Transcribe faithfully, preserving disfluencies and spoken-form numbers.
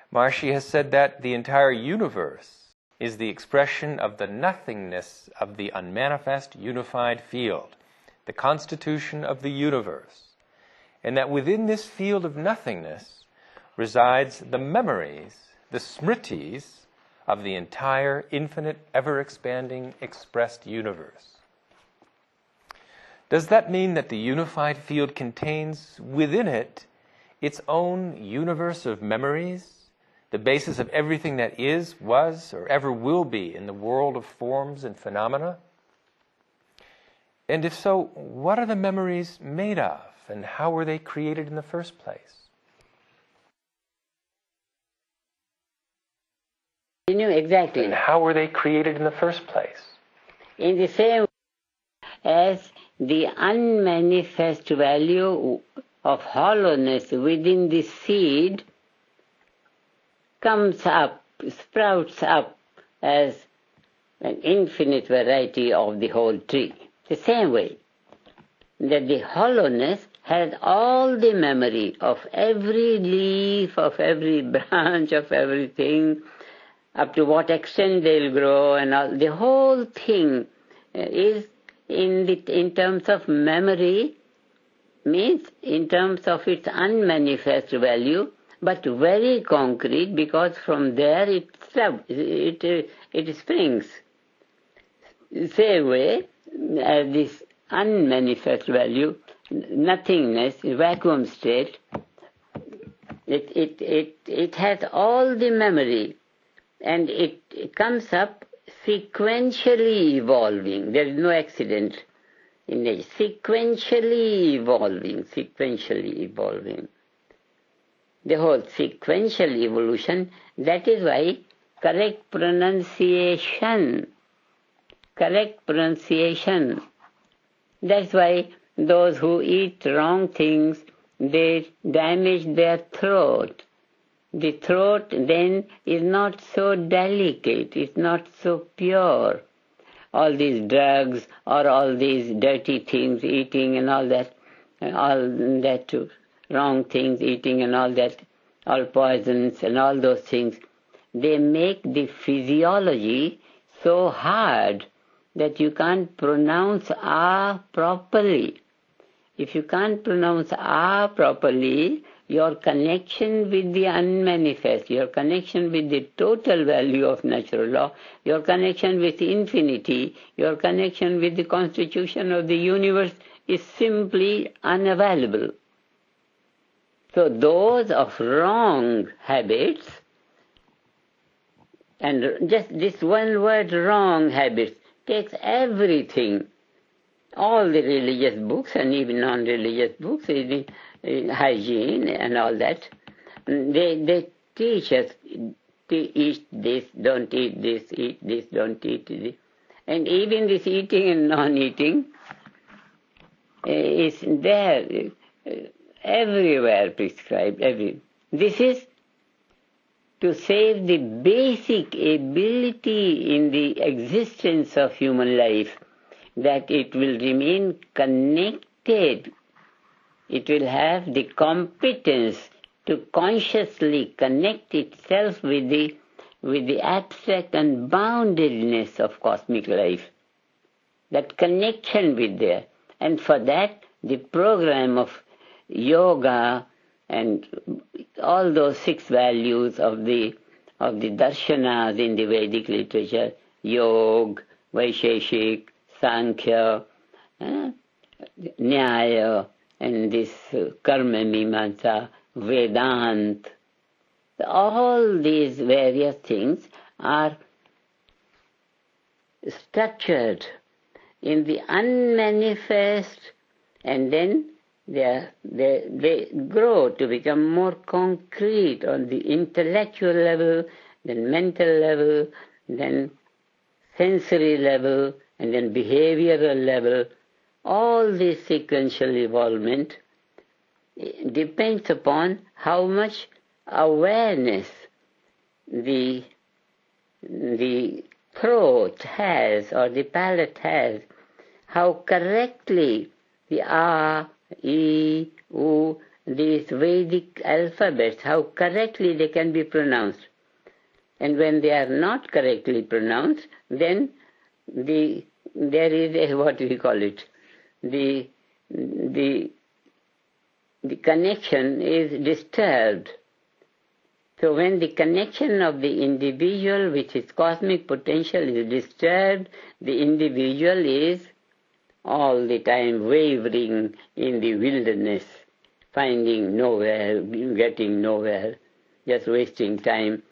Maharishi has said that the entire universe is the expression of the nothingness of the unmanifest unified field, the constitution of the universe, and that within this field of nothingness resides the memories, the smritis, of the entire infinite, ever-expanding, expressed universe. Does that mean that the unified field contains within it its own universe of memories, the basis of everything that is, was, or ever will be in the world of forms and phenomena? And if so, what are the memories made of, and how were they created in the first place? Exactly. And how were they created in the first place? In the same way as the unmanifest value of hollowness within the seed comes up, sprouts up as an infinite variety of the whole tree. The same way that the hollowness has all the memory of every leaf, of every branch, of everything, up to what extent they'll grow, and all. The whole thing is in the in terms of memory, means in terms of its unmanifest value, but very concrete, because from there it it it springs. Same way as this unmanifest value, nothingness, vacuum state, it it it it has all the memory. And it, it comes up sequentially evolving. There is no accident in it. Sequentially evolving, sequentially evolving. The whole sequential evolution, that is why correct pronunciation, correct pronunciation, that's why those who eat wrong things, they damage their throat. The throat then is not so delicate, it's not so pure. All these drugs or all these dirty things, eating and all that, all that too, wrong things, eating and all that, all poisons and all those things, they make the physiology so hard that you can't pronounce ah properly. If you can't pronounce ah properly, your connection with the unmanifest, your connection with the total value of natural law, your connection with infinity, your connection with the constitution of the universe is simply unavailable. So those of wrong habits, and just this one word, wrong habits, takes everything, all the religious books and even non-religious books, hygiene and all that, they they teach us to eat this, don't eat this, eat this, don't eat this. And even this eating and non-eating is there, everywhere prescribed. Every This is to save the basic ability in the existence of human life, that it will remain connected. It will have the competence to consciously connect itself with the, with the abstract unboundedness of cosmic life. That connection with there. And for that, the program of yoga and all those six values of the, of the darshanas in the Vedic literature, Yoga, Vaisheshik, Sankhya, uh, Nyaya, and this uh, Karma Mimamsa, Vedant, all these various things are structured in the unmanifest, and then they, are, they, they grow to become more concrete on the intellectual level, then mental level, then sensory level, and then behavioral level. All this sequential evolvement depends upon how much awareness the, the throat has or the palate has, how correctly the ah, e, u, these Vedic alphabets, how correctly they can be pronounced. And when they are not correctly pronounced, then the there is a, what we call it, the the the connection is disturbed. So when the connection of the individual, which is cosmic potential, is disturbed, the individual is all the time wavering in the wilderness, finding nowhere, getting nowhere, just wasting time